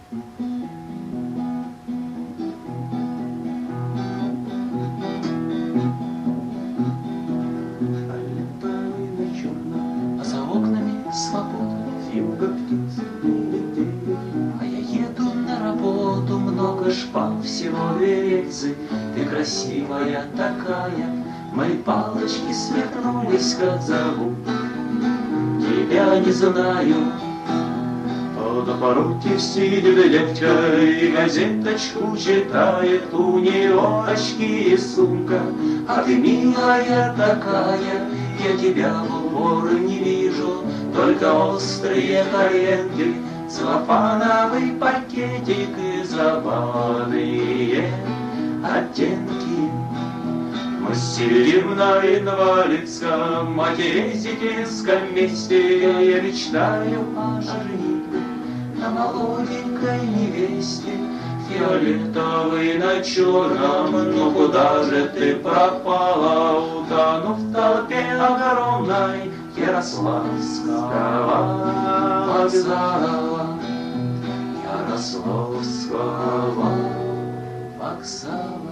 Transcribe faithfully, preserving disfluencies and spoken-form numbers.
Свобода, юга птиц летели. А я еду на работу, много шпал, всего две рельсы. Ты красивая такая, мои палочки свернулись, как зовут. Тебя не знаю. А на пороге сидит девка и газеточку читает. У нее очки и сумка, а ты милая такая. Я тебя в упор не вижу, только острые коленки, целлофановый пакетик и забавные оттенки. Мы сидим на инвалидском, матезитинском месте. Я мечтаю о женитьбе на молоденькой невесте. Фиолетовый на черном, ну куда же ты пропала, утонув в толпе огромной Ярославского вокзала, Ярославского вокзала.